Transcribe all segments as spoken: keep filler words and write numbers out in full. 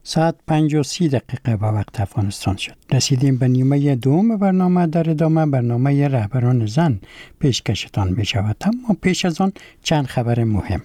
ساعت پنج و سی دقیقه به وقت افغانستان شد. رسیدیم به نیمه دوم برنامه. در ادامه برنامه رهبران زن پیشکشتان می شود، اما پیش از آن چند خبر مهم.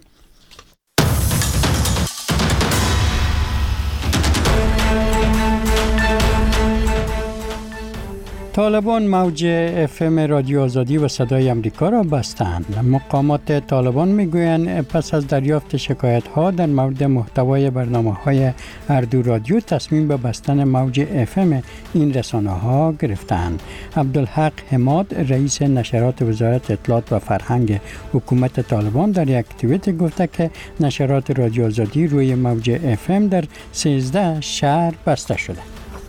طالبان موج اف ام رادیو آزادی و صدای امریکا را بستند. مقامات طالبان میگویند پس از دریافت شکایت ها در مورد محتوای برنامه های هر دو رادیو تصمیم به بستن موج اف ام این رسانه ها گرفتند. عبدالحق حماد رئیس نشرات وزارت اطلاعات و فرهنگ حکومت طالبان در یک توییت گفته که نشرات رادیو آزادی روی موج اف ام در سیزده شهر بسته شده.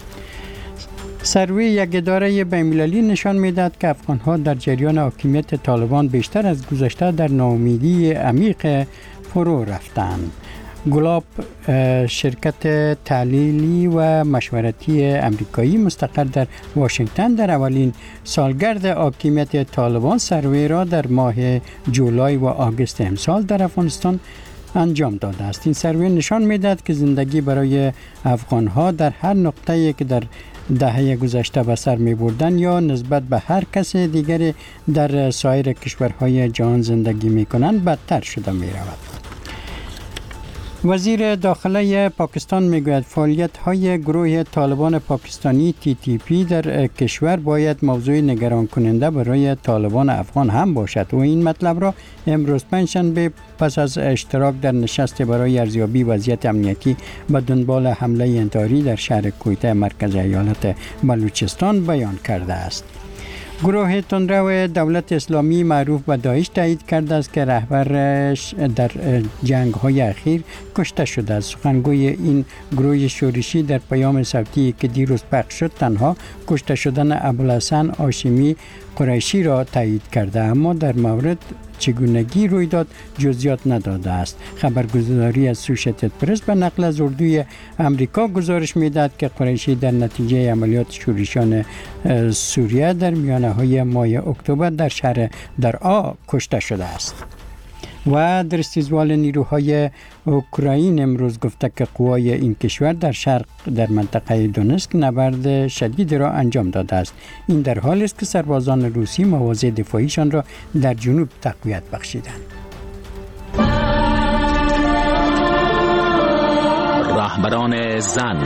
سروی یک اداره بین‌المللی نشان می‌دهد که افغان‌ها در جریان حاکمیت طالبان بیشتر از گذشته در ناامیدی عمیق فرو رفتند. گلاب شرکت تحلیلی و مشورتی امریکایی مستقر در واشنگتن در اولین سالگرد حاکمیت طالبان سروی را در ماه جولای و آگوست امسال در افغانستان انجام داده است. این سروی نشان می‌دهد که زندگی برای افغان‌ها در هر نقطه‌ای که در دهه گذشته به سر می بردن یا نسبت به هر کس دیگری در سایر کشورهای جهان زندگی می کنند بدتر شده می رود. وزیر داخله پاکستان می گوید فعالیت های گروه طالبان پاکستانی تی تی پی در کشور باید موضوع نگران کننده برای طالبان افغان هم باشد و این مطلب را امروز پنجشنبه پس از اشتراک در نشست برای ارزیابی وضعیت امنیتی به دنبال حمله انتحاری در شهر کویته مرکز ایالت بلوچستان بیان کرده است. گروه تندرو دولت اسلامی معروف به داعش تایید کرده است که رهبرش در جنگ‌های اخیر کشته شده است. سخنگوی این گروه شورشی در پیام صوتی که دیروز پخش شد تنها کشته شدن ابوالحسن هاشمی قریشی را تایید کرده، اما در مورد چگونگی روی داد جزئیات نداده است. خبرگزاری اسوشیتد پرس به نقل از اردوی امریکا گزارش می‌دهد که قریشی در نتیجه عملیات شورشیان سوریه در میانه‌های ماه اکتبر در شهر درعا کشته شده است. و در استیزوال نیروهای اوکراین امروز گفته که قوای این کشور در شرق در منطقه دونسک نبرد شدید را انجام داده است. این در حالی است که سربازان روسی مواضع دفاعیشان را در جنوب تقویت بخشیدند. رهبران زن.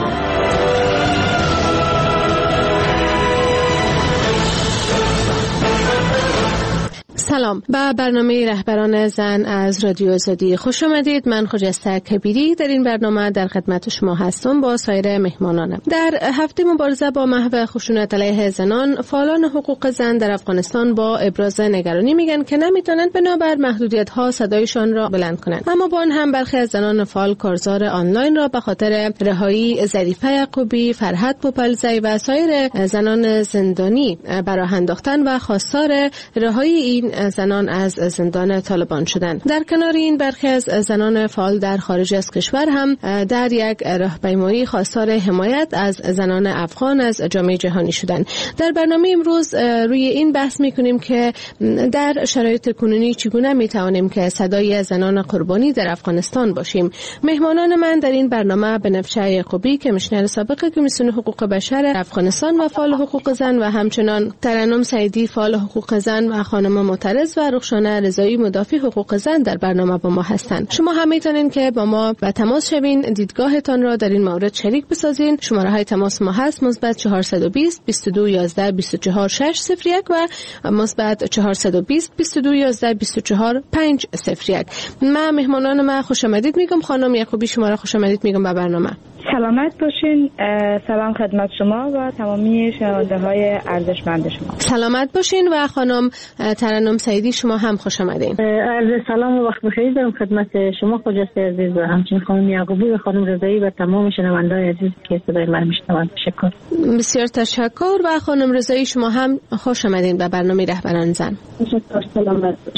سلام، به برنامه رهبران زن از رادیو آزادی خوش آمدید. من خجسته کبیری در این برنامه در خدمت شما هستم با سایر مهمانانم. در هفته مبارزه با محو خشونت علیه زنان، فعالان حقوق زن در افغانستان با ابراز نگرانی میگن که نمیتونن بنابر محدودیت‌ها صدایشان را بلند کنند. اما با آن هم برخی از زنان فعال کارزار آنلاین را به خاطر رهایی ظریفه یعقوبی، فرحت پوپلزی و سایر زنان زندانی براه انداختن و خواستار رهایی این زنان از زندان طالبان شدند. در کنار این برخی از زنان فعال در خارج از کشور هم در یک راهپیمایی خواستار حمایت از زنان افغان از جامعه جهانی شدند. در برنامه امروز روی این بحث می‌کنیم که در شرایط کنونی چگونه می‌توانیم که صدای زنان قربانی در افغانستان باشیم. مهمانان من در این برنامه بنفشه یعقوبی کمیشنر سابق کمیسیون حقوق بشر افغانستان و فعال حقوق زن و همچنان ترنم سعیدی فعال حقوق زن و خانم معترض و رخشانه رضایی مدافع حقوق زن در برنامه با ما هستند. شما هم میتونین که با ما به تماس شوین، دیدگاهتان را در این مورد شریک بسازین. شماره های تماس ما هست مثبت چهارصد و بیست بیست و دو یازده بیست و چهار شش صفر یک و مثبت چهارصد و بیست بیست و دو یازده بیست و چهار پنج صفر یک. من مهمانان ما خوش آمدید میگم. خانم یعقوبی شما را خوش آمدید میگم به برنامه. سلامت باشین. سلام خدمت شما و تمامی شنونده های ارزشمند شما. سلامت باشین و خانم ترنم سعیدی شما هم خوش آمدین. عرض سلام و وقت بخیر دارم خدمت شما خجسته عزیز و همچنین خانم یعقوبی و خانم رضایی و تمام شنونده های عزیز که صدای من میشنوند. تشکر. بسیار تشکر و خانم رضایی شما هم خوش آمدین به برنامه رهبران زن. تشکر. سلامت باشین.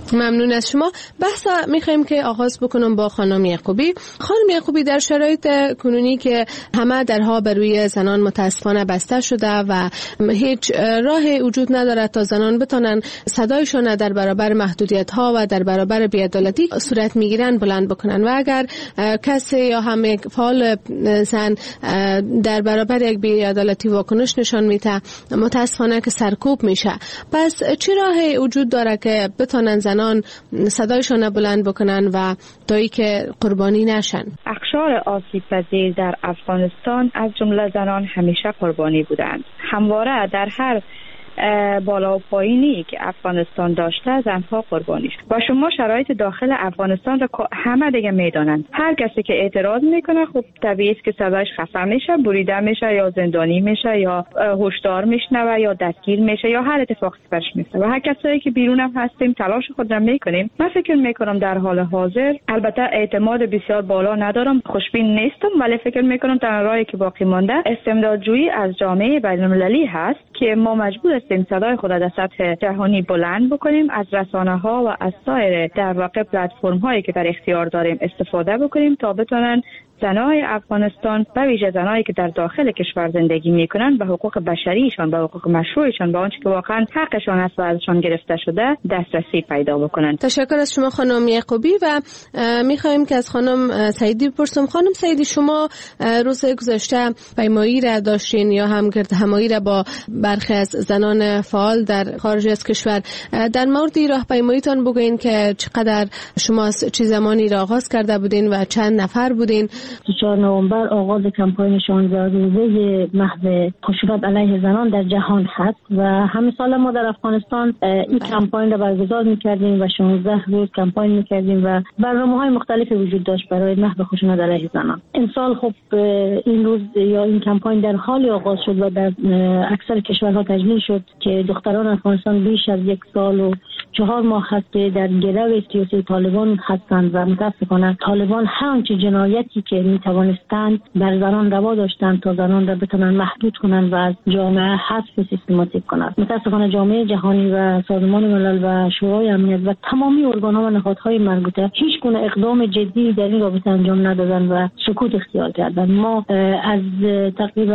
ممنون از شما. بحث میخوایم که آغاز بکنم با خانم یعقوبی. خانم یعقوبی، در شرایط کنونی که همه درها بر روی زنان متاسفانه بسته شده و هیچ راهی وجود نداره تا زنان بتونن صدایشون در برابر محدودیت ها و در برابر بی‌عدالتی صورت میگیرن بلند بکنن، و اگر کسی یا هم یک فعال زن در برابر یک بی‌عدالتی واکنش نشان میده، متاسفانه که سرکوب میشه. پس چه راهی وجود داره که بتونن زنان صدایشون بلند بکنن و تایی که قربانی نشن؟ اقشار آسیب پذیر در افغانستان از جمله زنان همیشه قربانی بودند. همواره در هر بالا و پایینی که افغانستان داشته زنها قربانی شد و شما شرایط داخل افغانستان را همه دیگه میدانند. هر کسی که اعتراض میکنه خب طبیعی است که صداش خفه میشه، بریده میشه یا زندانی میشه یا هشدار میشنوه یا دستگیر میشه یا هر اتفاقی برش میفته. و هر کسایی که بیرون هم هستیم تلاش خود را میکنیم. من فکر میکنم در حال حاضر، البته اعتماد بسیار بالا ندارم، خوشبین نیستم، ولی فکر میکنم تنها راهی که باقی مانده استمدادجویی از جامعه بین‌المللی هست که ما مجبور هستیم صدای خود در سطح جهانی بلند بکنیم، از رسانه ها و از سایر در واقع پلتفرم هایی که در اختیار داریم استفاده بکنیم تا بتونن زنای افغانستان و ویژه زنایی که در داخل کشور زندگی میکنن به حقوق بشریشان، به حقوق مشروعشان، به آنچه که واقعا حقشان است و ازشان گرفته شده دسترسی پیدا بکنن. تشکر از شما خانم یعقوبی و میخوایم که از خانم سعیدی بپرسم. خانم سعیدی، شما روز گذشته پیمایی را داشتین یا هم گرد همایی را با برخی از زنان فعال در خارج از کشور. در مورد راهپیماییتان بگوین که چقدر شما چه زمانی را آغاز کرده بودین و چند نفر بودین؟ چهار نوامبر آغاز کمپاین شانزده روزه محو خشونت علیه زنان در جهان هست و همین سال ما در افغانستان این کمپاین را برگزار می‌کردیم و شانزده روز کمپاین می‌کردیم و برنامه‌های مختلفی وجود داشت برای محو خشونت علیه زنان. امسال خب این روز یا این کمپاین در حال آغاز شد و در اکثر کشورها تجلیل شد که دختران افغانستان بیش از یک سال و چهار ماه هست که در گرو سیاسی طالبان هستند و متاسفانه طالبان هر چه جنایتی که می توانستند بر زنان روا داشتند تا زنان را بتونن محدود کنند و از جامعه حذف سیستماتیک کنند. متاسفانه جامعه جهانی و سازمان ملل و شورای امنیت و تمامی ارگان‌ها و نهادهای مربوطه هیچ گونه اقدام جدی در این رابطه انجام ندادند و سکوت اختیار کردند. ما از تقریبا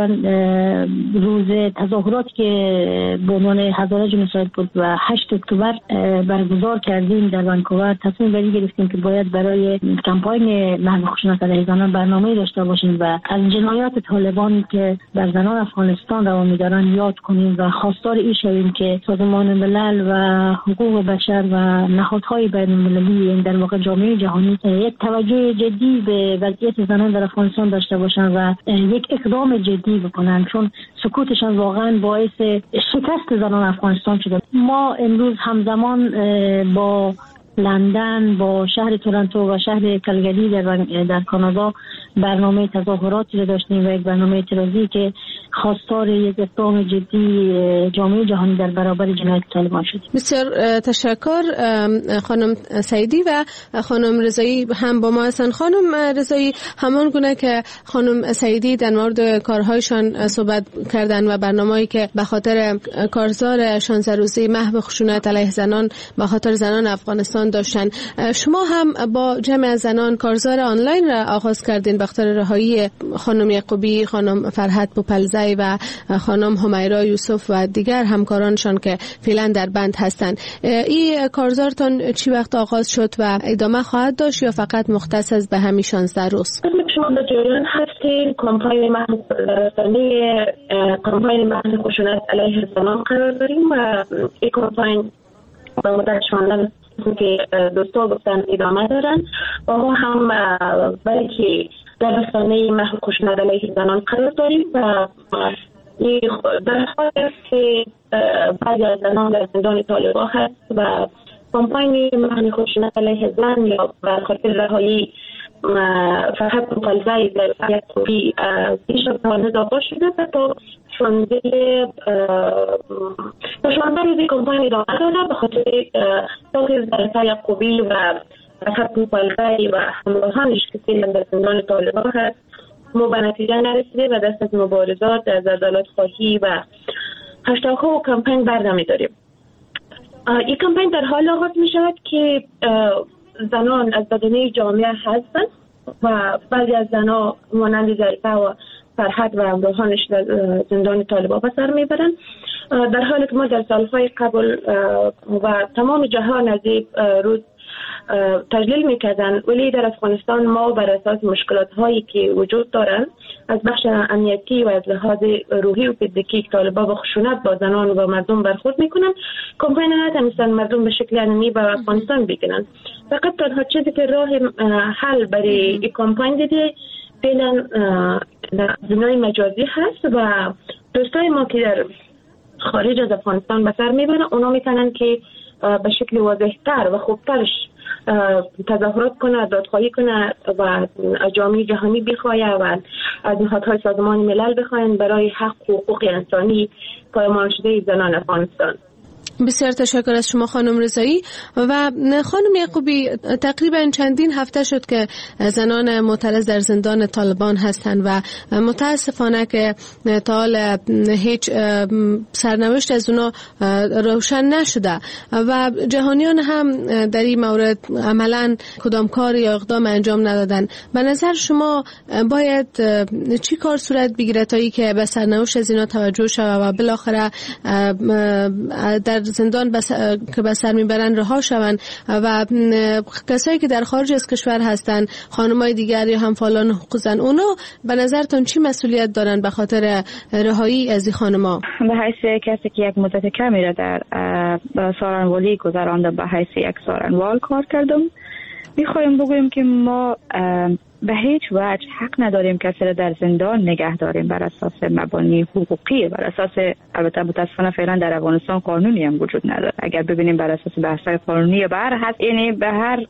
روز تظاهراتی که به عنوان هزاره جنسایت بود و هشت اکتبر برگزار کردیم در ونکوور تصمیم بری گرفتیم که باید برای کمپاین محو خشونت علیه زنان برنامه‌ای داشته باشیم و از جنایات طالبان که بر زنان افغانستان روا می‌دارند یاد کنیم و خواستار این شویم که سازمان ملل و حقوق بشر و نهادهای بین‌المللی در واقع جامعه جهانی یک توجه جدی به وضعیت زنان در افغانستان داشته باشند و یک اقدام جدی بکنند، چون سکوتشان واقعا باعث شکست زنان افغانستان شده. ما امروز همزمان با لندن، با شهر تورنتو و شهر کلگری در, در کانادا برنامه تظاهراتی رو داشتیم و یک برنامه اعتراضی که خواستار یک اقدام جدی جامعه جهانی در برابر جنایت طالبان شد. بسیار تشکر خانم سعیدی و خانم رضایی هم با ما هستن. خانم رضایی، همان گونه که خانم سعیدی در مورد کارهایشان صحبت کردن و برنامه‌ای که به خاطر کارزار شانزده روزه محو خشونت علیه زنان به خاطر زنان افغانستان داشتن، شما هم با جمع زنان کارزار آنلاین را آغاز کردین به خاطر رهایی خانم یعقوبی، خانم فرحت بوپلزی و خانم همیرا یوسف و دیگر همکارانشان که فعلا در بند هستند. این کارزارتان چی وقت آغاز شد و ادامه خواهد داشت یا فقط مختص به همین شانزده روز؟ شما در جریان هستید کمپاین محو کمپاین محو خشونت علیه زنان قرار داریم و این کمپاین با مدت شانزده که دوستان گفتن ادامه دارن و ما هم بلکه در رسانه محو خشونت علیه زنان قرار داریم و در حال است که بعضی از زنان در زندان طالبان هست و کمپاین محو خشونت علیه زن یا به خاطر رهایی فرحت بوپلزی در یعقوبی پیش از آن اضافه شده و تا شانزده تا شانزده روزی کمپاین ادامه داره به خاطر توقیف در یعقوبی و فرحت بوپلزی و همراهانش که فعلا در زندان طالبان هست ما به نتیجه نرسیده و دست از مبارزات از عدالت خواهی و هشتگ ها و کمپاین بردمی داریم. این کمپین در حال آغاز می شود که زنان از بدنه جامعه هستند و بعضی از زنان مانند ظریفه و فرحت و همراهانش در زندان طالبان به سر میبرند، در حالی که ما در سالهای قبل و تمام جهان از این روز تجلیل میکردن، ولی در افغانستان ما بر اساس مشکلات هایی که وجود دارند از بخش امنیتی و از لحاظ روحی و فیزیکی که طالبان با خشونت با زنان و مردم برخورد میکنن، کمپین نتونستن مردم به شکل علمی به افغانستان بگیرن. فقط تنها چیزی که راه حل برای این کمپین دیده فعلا دنیای مجازی هست و دوستای ما که در خارج از افغانستان به سر میبرن، اونا میتونن که به شکل واضح‌تر و خوبترش تظاهرات کنه، دادخواهی کنه و از جامعه جهانی بخواهد و از نهادهای سازمان ملل بخواهند برای حق و حقوق انسانی پایمال شده زنان افغانستان. بسیار تشکر از شما خانم رضایی. و خانم یعقوبی، تقریبا چندین هفته شد که زنان معترض در زندان طالبان هستند و متاسفانه که تا حال هیچ سرنوشت از اونا روشن نشده و جهانیان هم در این مورد عملا کدام کار یا اقدام انجام ندادن. به نظر شما باید چی کار صورت بگیره تا ای که به سرنوشت از اینا توجه شود و بالاخره در زندان بس... که به سر میبرن رها شوند و کسایی که در خارج از کشور هستن، خانمای دیگر یا هم فعالان حقوق زن، اونا به نظرتون چی مسئولیت دارن به خاطر رهایی از این خانما؟ به حیث کسی که یک مدت کمی را در سارنوالی گذراندم، به حیث یک سارنوال کار کردم، میخوایم بگویم که ما به هیچ وجه حق نداریم کسی را در زندان نگه داریم بر اساس مبانی حقوقی، بر اساس، البته متاسفانه فعلا در افغانستان قانونی هم وجود نداره. اگر ببینیم بر اساس بحث‌های قانونی بر هست، یعنی به هر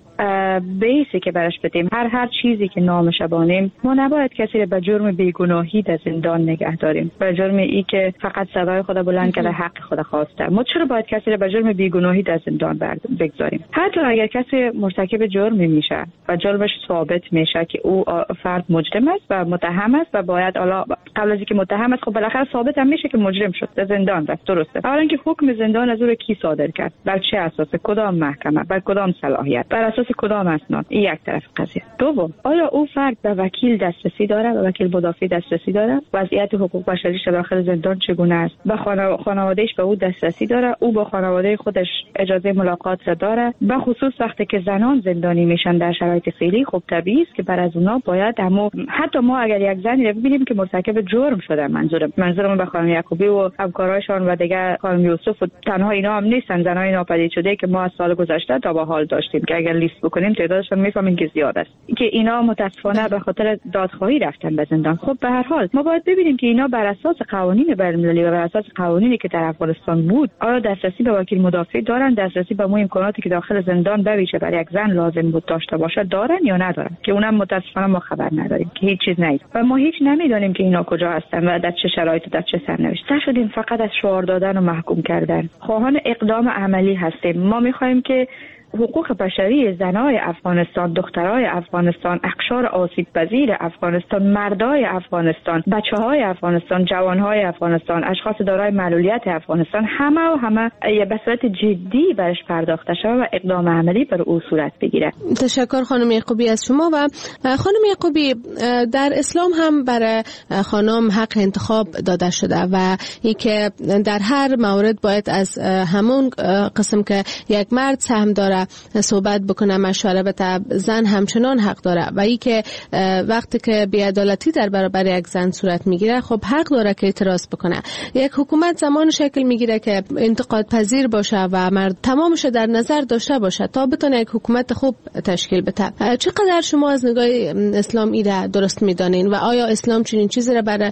بیسی که برش بدیم، هر هر چیزی که نامش بانیم، ما نباید کسی را به جرم بیگناهی در زندان نگه داریم، به جرم ای که فقط صدای خود بلند کرده حق خود خواسته. ما چرا باید کسی را به جرم بیگناهی در زندان بگذاریم؟ حتی اگر کسی مرتکب جرمی میشه و جرمش ثابت میشه که او فرد مجرم است و متهم است و باید حالا قبل از اینکه متهم است، خب بالاخره ثابت هم میشه که مجرم شد، در زندان رفت، درسته. اولا که حکم زندان از او کی صادر کرد، بر چه اساس، کدام محکمه، بر کدام صلاحیت، بر اساس کدام اسناد؟ این یک طرف قضیه. دوم، آیا او فرد به وکیل دسترسی داره، به وکیل مدافع دسترسی داره؟ وضعیت حقوق بشریش داخل زندان چگونه است؟ به خانواده‌اش به او دسترسی داره؟ او با خانواده خودش اجازه ملاقات را داره؟ به خصوص وقتی که زنان زندانی میشن در شرایط فعلی، خب طبیعی است که بر از اونا باید، اما حتی ما اگر یک زنی رو ببینیم که مرتکب جرم شده، منظورم منظورم به خانم یعقوبی و همکارایشان و دیگه خانم یوسف و تنها اینا هم نیستن، زنای ناپدید شده که ما از سال گذشته تا به حال داشتیم که اگر لیست بکنیم تعدادشون میفهمیم که زیاد است، که اینا متاسفانه به خاطر دادخواهی رفتن به زندان. خب به هر حال ما باید ببینیم که اینا بر اساس قوانین بین‌المللی و بر اساس قوانینی که در افغانستان بود، آیا دسترسی به وکیل مدافع دارن، دسترسی به مو امکاناتی که داخل زندان بویژه برای یک زن لازم بود داشته باشه دارن یا ندارن، که اونم متاسفانه ما خبر نداریم، که هیچ چیز نیست و ما هیچ نمیدونیم که اینا کجا هستن و در چه شرایطی، در چه سرنوشتی. شدیم فقط از شعار دادن و محکوم کردن. خواهان اقدام عملی هستیم. ما میخوایم که حقوق بشری زنای افغانستان، دخترای افغانستان، اقشار آسیب پذیر افغانستان، مردای افغانستان، بچه‌های افغانستان، جوانهای افغانستان، اشخاص دارای معلولیت افغانستان، همه و همه به صورت جدی برش پرداخته شود و اقدام عملی بر او صورت بگیره. تشکر خانم یعقوبی از شما. و خانم یعقوبی، در اسلام هم برای خانم حق انتخاب داده شده و اینکه در هر مورد باید از همون قسم که یک مرد سهم داره صحبت بکنه، مشوره بده، زن همچنان حق داره و ای که وقتی که بی‌عدالتی در برابر یک زن صورت میگیره، خب حق داره که اعتراض بکنه. یک حکومت زمان شکل میگیره که انتقاد پذیر باشه و مرد تمامش در نظر داشته باشه تا بتونه یک حکومت خوب تشکیل بده. چقدر شما از نگاه اسلام ایره درست میدانین و آیا اسلام چنین چیزی را برای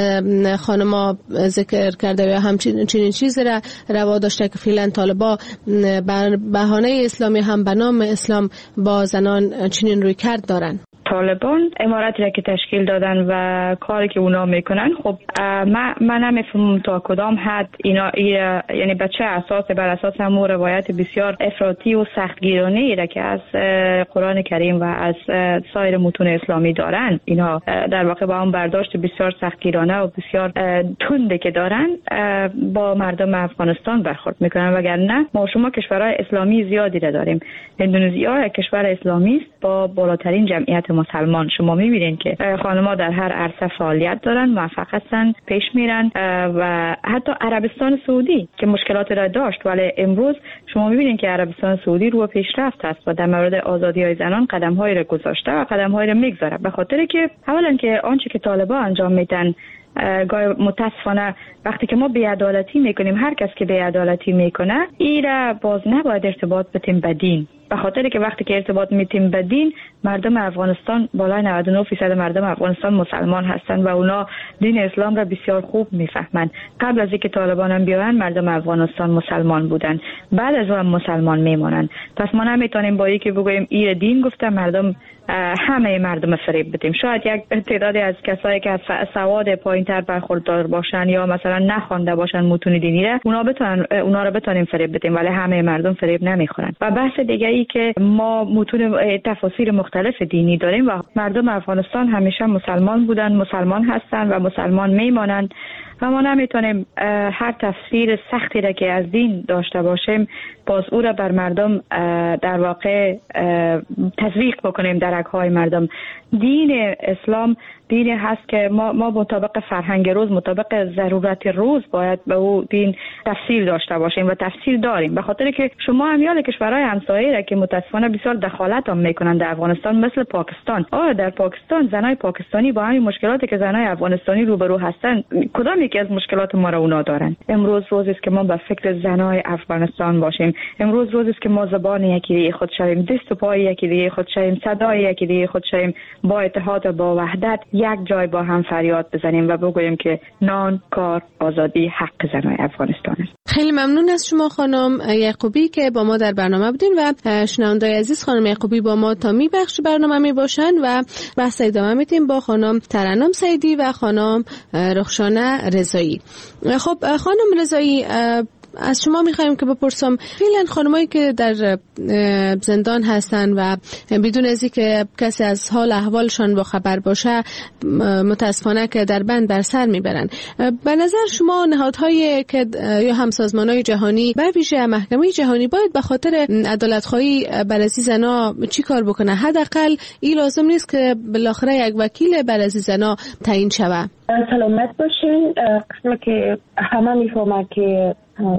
خانما ذکر کرده یا همچنین چنین چیزی را روا داشته که فعلا طالبا بر بهانه اسلامی هم به نام اسلام با زنان چنین روی کرد دارن؟ طالبان امارتی را که تشکیل دادن و کاری که اونا میکنن، خب من من نمیفهمم تا کدام حد اینا یعنی به چه اساس، بر اساس همون روایت بسیار افراطی و سختگیرانه‌ای را که از قرآن کریم و از سایر متون اسلامی دارن، اینا در واقع با اون برداشت بسیار سختگیرانه و بسیار تنده که دارن با مردم افغانستان برخورد میکنن. وگرنه ما شما کشورهای اسلامی زیادی را داریم. اندونزیا کشور اسلامی است با بالاترین جمعیت مسلمان. شما میبینید که خانم‌ها در هر عرصه فعالیت دارن، موفق هستن، پیش میرن و حتی عربستان سعودی که مشکلات را داشت ولی امروز شما میبینید که عربستان سعودی رو پیشرفت است و در مورد آزادی‌های زنان قدم‌هایی را گذاشته و قدم‌هایی را میگذاره، به خاطر که اولا که آنچه که طالبان انجام میدن گاهی متاسفانه وقتی که ما بی‌عدالتی میکنیم، هر کس که بی‌عدالتی میکنه ایره باز نباید ارتباط بتیم به دین، به خاطر که وقتی که ارتباط میتیم به دین، مردم افغانستان بالای نود و نه درصد مردم افغانستان مسلمان هستند و اونا دین اسلام را بسیار خوب میفهمند. قبل از اینکه طالبان هم بیاین مردم افغانستان مسلمان بودن، بعد از اون مسلمان میمونن. پس ما نمیتونیم با اینکه بگوییم این دین گفته مردم همه مردم فریب بدیم. شاید یک تعدادی از کسایی که سواد پایینتر برخوردار باشن یا مثلا نخوانده باشن متون دینی را، اونا بتونن اونا را بتونیم فریب بدیم، ولی همه مردم فریب نمیخورن. و بحث دیگه ای که ما متون تفاسیر مختلف دینی داریم و مردم افغانستان همیشه مسلمان بودن، مسلمان هستن و مسلمان میمانند و ما نمیتونیم هر تفسیر سختی را که از دین داشته باشیم باز او را بر مردم در واقع تزریق بکنیم در رگ‌های مردم. دین اسلام دینی هست که ما ما مطابق فرهنگ روز، مطابق ضرورت روز باید به او دین تفسیر داشته باشیم و تفسیر داریم، به خاطر که شما امیال کشورهای همسایه را که متاسفانه بسیار دخالت هم میکنند در افغانستان مثل پاکستان، آیا در پاکستان زنای پاکستانی با همین مشکلاتی که زنای افغانستانی روبرو هستند، کدام یکی از مشکلات ما را اونا دارن؟ امروز روزی است که ما به فکر زنای افغانستان باشیم. امروز روزی است که ما زبان یکی دیگه خود شویم، دست و پای یکی دیگه خود شویم، صدای یکی دیگه خود شویم، با اتحاد و با وحدت یک جای با هم فریاد بزنیم و بگوییم که نان، کار، آزادی حق زنای افغانستان است. خیلی ممنون از شما خانم یعقوبی که با ما در برنامه بودین و شنوندای عزیز، خانم یعقوبی با ما تا می بخش برنامه می باشن و بحث ادامه میدیم با خانم ترنم سیدی و خانم رخشانه رضایی. خب خانم رضایی، از شما میخوایم که بپرسم فعلا خانمایی که در زندان هستن و بدون از اینکه کسی از حال احوالشان با خبر باشه متاسفانه که در بند بر سر میبرن، به نظر شما نهادهایی که یا همسازمانهای جهانی به ویژه محکمه جهانی باید به خاطر عدالت‌خواهی بر از زنا چی کار بکنه؟ حداقل این لازم نیست که بالاخره یک وکیل بر از زنا تعیین شود. سلامت باشین. قسمه که همه میفهمه که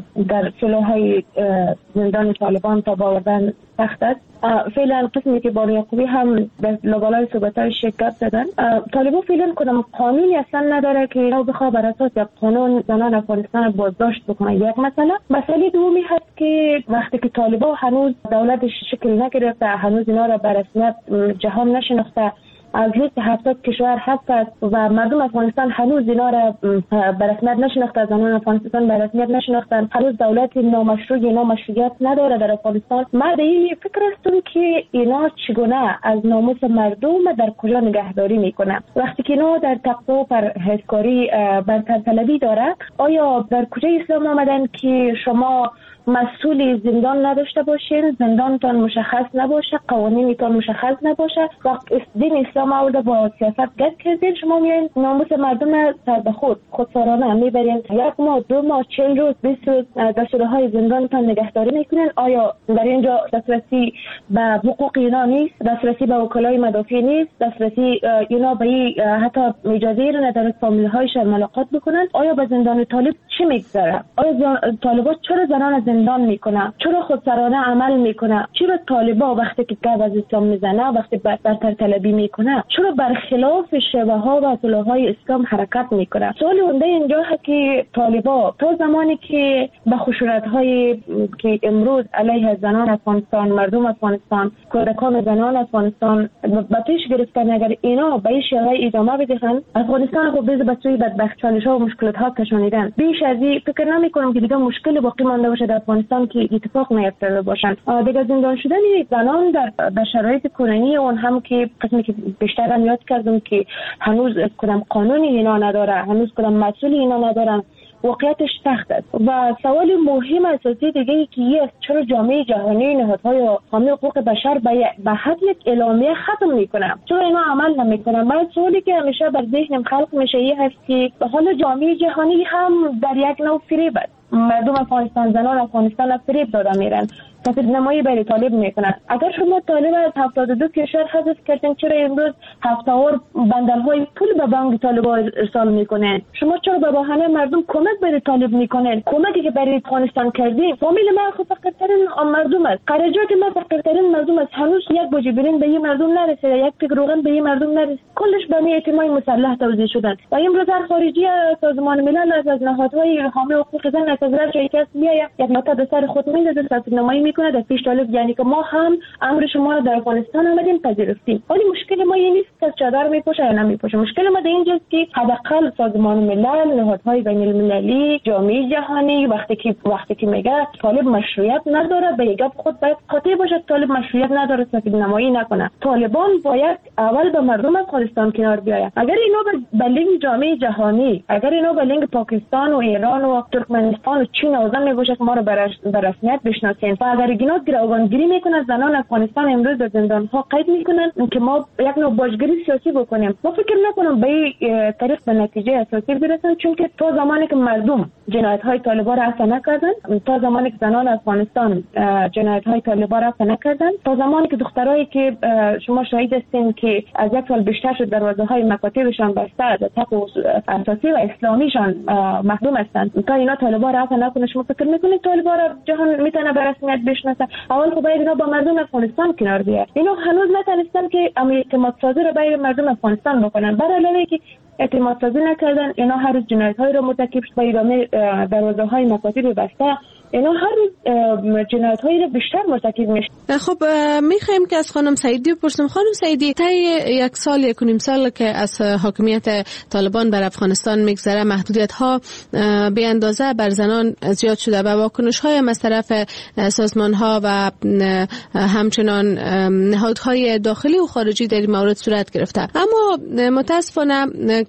در سلوهای زندان طالبان تا باوردن سخت است. فعلا قسمی که بانو یعقوبی هم در لابالای صحبت‌های شرکت زدن، طالبان فعلا کدام قانونی اصلا نداره که اینا بخواه بر اساس یک قانون زنان افغانستان بازداشت بکنه. یک مسئله مسئله دومی هست که وقتی که طالبان هنوز دولتش شکل نگرفته، هنوز اینا را به رسمیت جهان نشناخته، از لیست هفتاد کشور هست و مردم افغانستان هنوز اینا را به رسمیت نشناخته، زنان افغانستان به رسمیت نشناختن، هنوز دولت نامشروع اینا مشروعیت نداره در افغانستان. من به این فکر هستم که اینا چگونه از ناموس مردم در کجا نگهداری میکنه؟ وقتی که اینا در تقوا و پرهیزکاری برتر طلبی داره، آیا در کجا اسلام آمدن که شما مسئول زندان نداشته باشین، زندانتان مشخص نباشه، قوانینتان مشخص نباشه، وقت دین اسلام آورده با سیاست گرد کردین، شما میایین ناموس مردم را سر به خود خودسرانه میبرین، یک ماه، دو ماه، چند روز، بیست روز دستورهای زندانتان نگهداری میکنین. آیا در اینجا دسترسی به حقوق اینا نیست؟ دسترسی به وکلای مدافع نیست؟ دسترسی اینا به این حتی اجازه رو نداره فامیل‌هایشان ملاقات بکنن؟ آیا به زندان طالب چی میگذره؟ آیا طالبان چرا زنان زندان میکنه؟ چرا خودسرانه عمل میکنه؟ چرا طالبا وقتی که گپ از اسلام میزنه، وقتی برتر طلبی میکنه، چرا برخلاف شیوه ها و اصولهای اسلام حرکت میکنه؟ سوال اونده اینجا هست که طالبا تا زمانی که به خشونت های که امروز علیه زنان افغانستان، مردم افغانستان، کودکان زنان افغانستان به پیش گرفتن، اگر اینا به این شیوه ادامه بدهن، افغانستان خود به سوی بدبخت چالش ها و مشکلات ها کشانیدن. بیش از این فکر نمی کنم که دیگه مشکل باقی مانده باشه در افغانستان که اتفاق نیفتاده باشند. دیگه زندان شدن زنان در در شرایط کنونی اون هم که قسمی که بیشتر هم یاد کردم که هنوز کدام قانونی اینا نداره، هنوز کدام مسئولی اینا ندارن، واقعیتش سخت است. و سوال مهم اساسی دیگه ای که است چرا جامعه جهانی نهادهای حامی حقوق بشر به حد یک اعلامیه ختم میکنه، چرا اینا عمل نمیکنن؟ من سوالی که همیشه بر ذهنم خلق میشه این هست که حالا جامعه جهانی هم در یک نوع فریب است. مردم افغانستان، زنان افغانستان را فریب داده میرن، تفسیر نمایی برای طالب میکنن. اگر شما طالب از هفتاد و دو کشور حذف کردین، چرا امروز هفته‌وار بندرهای پول به بانک طالبا ارسال میکنن؟ شما چرا به بهانه مردم کمک برای طالب میکنن؟ کمکی که برای افغانستان کردین، فامیل ما خود فقیرترین مردم است، خراجات ما فقیرترین مردم است، هنوز یک بوجه برین به این مردم نرسیده، یک تک روغن به این مردم نرسید، کلش به نیتمای مسلح توزیع شدن. و امروز در خارجی سازمان ملل از نهادهای حامی حقوق زن از هر جایی که میاد یک نوتا به سر خود میندازه، تفسیر نمایی میکنه در پیش طالب، یعنی که ما هم امر شما رو در افغانستان آمدیم پذیرفتیم. ولی مشکل ما این نیست که چادر میپوشه یا نمیپوشه، مشکل ما در اینجاست که حداقل سازمان ملل، نهادهای بین المللی، جامعه جهانی وقتی که وقتی که میگه طالب مشروعیت نداره، به گپ خود باید قاطع باشه. طالب مشروعیت نداره، تفسیر نمایی نکنه. طالبان باید اول به مردم افغانستان کنار بیاید. اگر اینا به لینگ جامعه جهانی، اگر اینا به لینگ پاکستان و ایران و ترکمنستان و چین اوزان میباشه که ما رو به رسمیت بشناسین، و اگر اینا گروگانگیری میکنن، زنان افغانستان امروز در زندان ها قید میکنن که ما یک نوع باجگیری سیاسی بکنیم، ما فکر نکنم به این طریق به نتیجه اساسی برسن، چون که تا زمانی که مردم جنایت های طالبا را عفو نکردن، تا زمانی که زنان افغانستان جنایت های طالبا را عفو نکردن، تا زمانی که دخترایی که شما شاهد هستین که از یک سال بیشتر شد دروازه های مکاتبشان بسته، از حقوق اساسی و اسلامیشان محروم هستند، تا اینا طالبا را عفو نکنه، شما فکر میکنید طالبا را جهان میتونه به رسمیت بشناسه؟ اول خب باید اینا با مردم افغانستان کنار بیاد. اینا هنوز نتونستن که اعتماد سازی را بین مردم افغانستان بکنن. برای علاوه که اعتماد سازی نکردن، اینا هر روز جنایت های را مرتکب شد، با ادامه دروازه های مکاتب بسته، اینا هر روز جنایت هایی را بیشتر مرتکب میشه. خب میخوایم که از خانم سعیدی بپرسیم. خانم سعیدی، تا یک سال یک و نیم سال که از حاکمیت طالبان بر افغانستان میگذره، محدودیت ها به اندازه بر زنان زیاد شده و واکنش های از طرف سازمان ها و همچنان نهادهای داخلی و خارجی در این مورد صورت گرفته. اما متاسفانه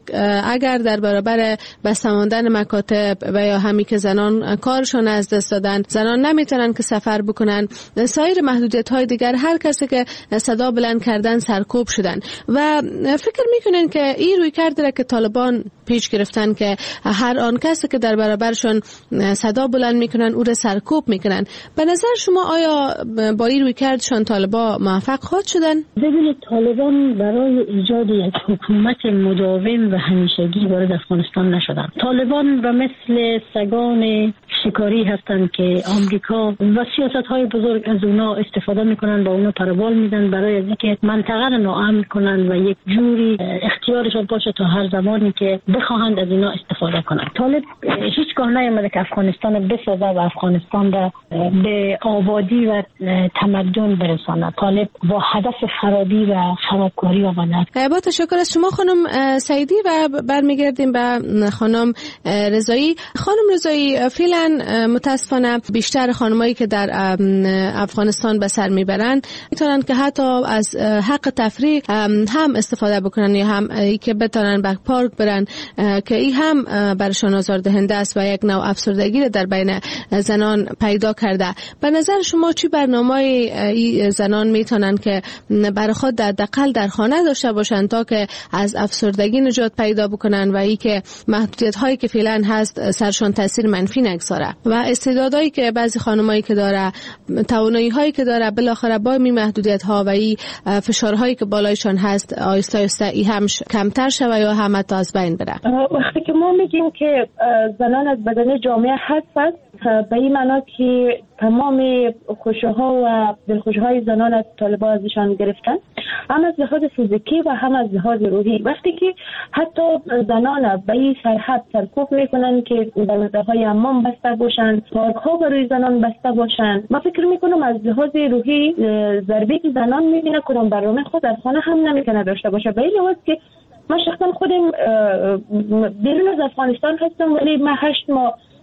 اگر در برابر بسته ماندن مکاتب و یا همین که زنان کارشون از دست دادن، زنان نمیتونن که سفر بکنن، سایر محدودیت های دیگر، هر کسی که صدا بلند کردن سرکوب شدن. و فکر میکنن که این روی کرده که طالبان پیش گرفتن که هر آن کسی که در برابرشون صدا بلند میکنن او را سرکوب میکنن. به نظر شما آیا با این روی کردشان طالبان موفق خواهد شدن؟ ببینید، طالبان برای ایجاد یک حکومت مداوم و همیشگی وارد افغانستان نشدن. طالبان و مثل سگان شکاری هستند که آمریکا و سیاست‌های بزرگ از اونا استفاده میکنن، با اونا پروبال میدن برای از اینکه منطقه رو ناامن کنن و یک جوری اختیارشون باشه تا هر زمانی که بخواهند از اینا استفاده کنن. طالب هیچگاه نیامده که افغانستان رو بسازه و افغانستان رو به آبادی و تمدن برسانه. طالب با هدف خرابی و خرابکاری آمده. با تشکر از شما خانم سعیدی و برمیگردیم به خانم رضایی. خانم رضایی، فعلا متاسفانه بیشتر خانمایی که در افغانستان به سر میبرن میتونن که حتی از حق تفریح هم استفاده بکنن یا هم ای که بتونن به پارک برن، که این هم برشان آزاردهنده است و یک نوع افسردگی را در بین زنان پیدا کرده. به نظر شما چی برنامه‌ای این زنان میتونن که برای خود در دقل در خانه داشته باشن تا که از افسردگی نجات پیدا بکنن و ای که محدودیت هایی که فعلا هست سرشان تاثیر منفی نگذاره و استعدادایی که بعضی خانمایی که داره، توانایی هایی که داره، بالاخره با می محدودیت ها و این فشارهایی که بالایشان هست آیسته آیسته ای هم کمتر شوه یا هم تا از بین بره. وقتی که ما میگیم که زنان از بدن جامعه هست، به این معنا که تمام خوشی‌ها و دلخوشی‌های زنان از طالبان ازشان گرفتن، هم از لحاظ فیزیکی و هم از لحاظ روحی. وقتی که حتی زنان به این سرحد سرکوب میکنن که دروازه‌های حمام بسته باشن، پارک‌ها برای زنان بسته باشن، من فکر میکنم از لحاظ روحی ضربه که زنان میبینه کدام برنامه خود از خانه هم نمیتونه داشته باشه. به این لحاظ که من شخصا خودم بیرون از افغانستان هستم، ولی من هشت ماه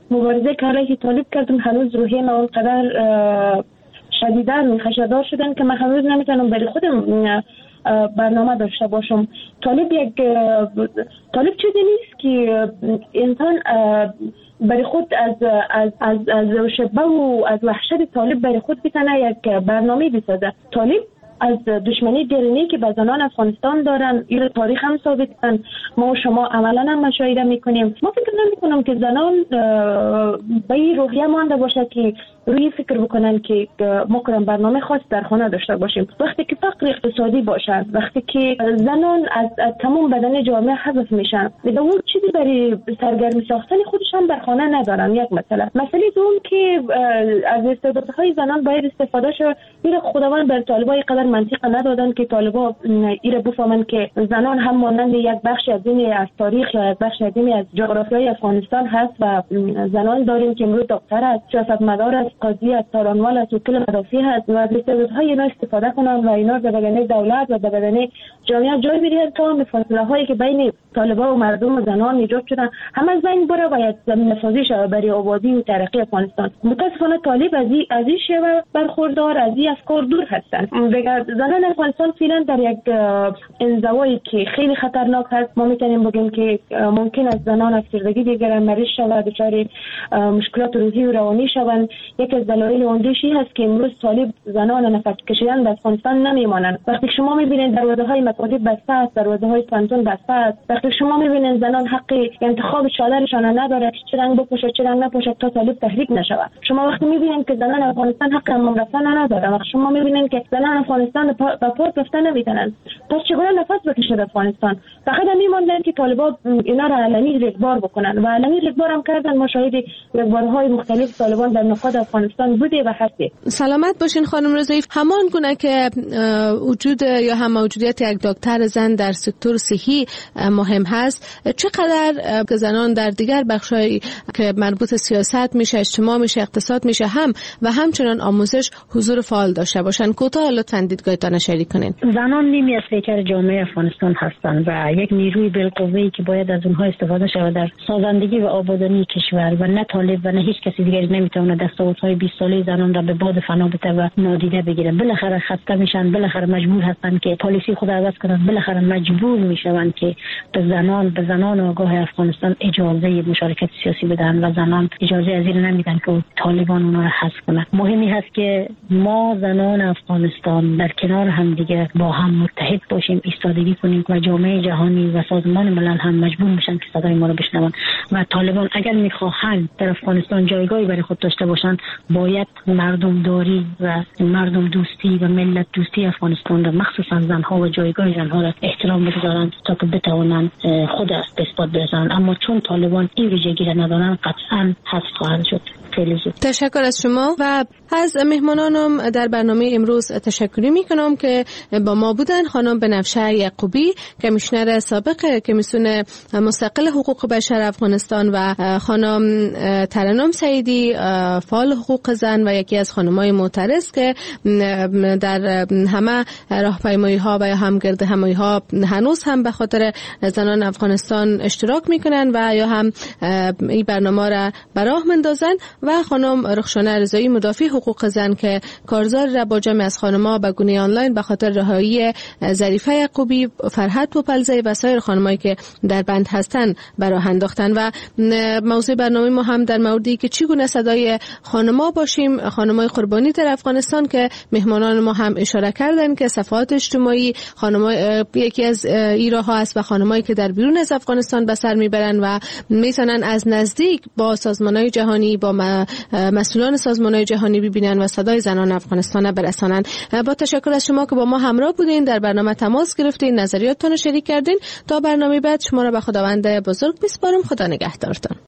مبارزه که علیه طالب کردم هنوز روحی ما اونقدر شدیدن و خشدار شدن که من هنوز نمیتونم برای خودم برنامه داشته باشم. طالب یک طالب چیزی نیست که انسان برای خود از از از از شبه و از وحشت طالب برای خود بتونه یک برنامه بسازه. طالب از دشمنی درونی که به زنان افغانستان دارن این تاریخ هم ثابت کردن، ما و شما عملا هم مشاهده میکنیم. ما فکر نمیکنم که زنان به این روحیه مانده باشه که روی فکر بکنن که ما کنم برنامه خاص در خانه داشته باشیم. وقتی که فقر اقتصادی باشه، وقتی که زنان از, از تمام بدن جامعه حذف میشن، دیگه اون چیزی برای سرگرمی ساختن خودشان در خانه ندارن. یک مسئله مسئله دوم که از استعدادهای زنان باید استفاده شه. این خداوند بر طالبای قدر منطق ندادن که طالبا این بفهمن که زنان هم مانند یک بخش عظیمی از تاریخ یا یک بخش عظیمی از جغرافیای افغانستان هست و زنان داریم که امروز دکتر است، سیاستمدار است، قاضی است، تارانوال است، وکیل مدافع هست و از استعدادهای اینا استفاده کنن و اینا در بدن دولت و در بدن جامعه جای می‌دهند تا فاصله هایی که بین طالبان و مردم و زنان ایجاد شدن همه زنگ بره و یک زمینه سازی شود برای آبادی و ترقی افغانستان. متاسفانه طالب از این از این شیوه برخوردار، از این افکار دور هستند. زنان افغانستان فعلا در یک انزوایی که خیلی خطرناک هست. ما میتونیم بگیم که ممکن است زنان افسردگی دیگر مریض شود، دچار مشکلات روحی و روانی شوند. یک از دلایل اندیشی هست که امروز طالب زنان نفس کشیدن در افغانستان نمیمانند. وقتی شما میبینید دروازه‌های مکاتب بسته است، دروازه‌های پانتون بسته است، وقتی شما میبینید زنان حق انتخاب چادرشان نداره که چه رنگ بپوشه چه رنگ نپوشه تا طالب تحریک نشود. شما وقتی میبینید که زنان افغانستان حق حمام رفتن نداره، وقتی شما میبینید که زنان افغانستان به پارک رفتن نمیتونن، پس چگونه نفس بکشه در افغانستان؟ فقط میموندن که طالبان اینا را علنی ریگبار بکنن و علنی ریگبار هم کردن. ما شاهد ریگبارهای مختلف طالبان در نقاط افغانستان بوده و هستی. سلامت باشین خانم رضایی. همان گونه که وجود یا هم موجودیت یک دکتر زن در سکتور صحی مهم هست، چقدر زنان در دیگر بخش‌های که مربوط سیاست میشه، اجتماع میشه، اقتصاد میشه هم و همچنان آموزش حضور فعال داشته باشن؟ کوتاه لطفاً دیدگاهتان شریک کنین. زنان نیمی از پیکر جامعه افغانستان هستند و یک نیروی بالقوه‌ای که باید از اونها استفاده شود در سازندگی و آبادانی کشور و نه طالب و نه هیچ کسی دیگری نمیتونه دستاوردهای بیست ساله زنان را به باد فنا بده و نادیده بگیرن. بالاخره خسته میشن، بالاخره مجبور هستن که پالیسی خود عوض کنن، بالاخره مجبور میشن که به زنان به زنان آگاه افغانستان اجازه مشارکت سیاسی بدن و زنان اجازه از این نمیدن که طالبان اونها را حذف کنن. مهمی هست که ما زنان افغانستان در کنار هم دیگه با هم متحد باشیم، ایستادگی کنیم و جامعه جهانی و سازمان ملل هم مجبور میشن که صدای ما رو بشنون و طالبان اگر میخواهند در افغانستان جایگاهی برای خود داشته باشند باید مردم داری و مردم دوستی و ملت دوستی افغانستان را مخصوصا زنها و جایگاه زنها را احترام بگذارند تا که بتوانند خود از اثبات برسانند. اما چون طالبان این ویژگی را ندارند قطعا حذف خواهند شد. تشکر از شما و از مهمانانم در برنامه امروز تشکری میکنم که با ما بودن. خانم بنفشه یعقوبی، کمیشنر سابق کمیسیون مستقل حقوق بشر افغانستان و خانم ترنم سعیدی، فعال حقوق زن و یکی از خانم‌های معترض که در همه راهپیمایی‌ها و هم گرد همایی‌ها هنوز هم به خاطر زنان افغانستان اشتراک میکنن و یا هم این برنامه را به راه میندازن، و خانم رخشانه رضایی، مدافع حقوق زن که کارزار را با جمع از خانم‌ها به گونه آنلاین به خاطر رهایی ظریفه یعقوبی، فرحت پوپلزی و سایر خانمایی که در بند هستند براه انداختن. و موضوع برنامه ما هم در موردی که چگونه صدای خانم‌ها باشیم، خانم‌های قربانی در افغانستان که مهمانان ما هم اشاره کردن که صفحات اجتماعی خانم‌ها یکی از ایراها است و خانمایی که در بیرون از افغانستان به سر میبرن و میتونن از نزدیک با سازمان‌های جهانی، با مسئولان سازمان‌های جهانی ببینن و صدای زنان افغانستان برسانن. با تشکر از شما که با ما همراه بودین، در برنامه تماس گرفتین، نظریاتتون رو شریک کردین. تا برنامه بعد شما را به خداوند بزرگ میسپارم. خدا نگهدارتان.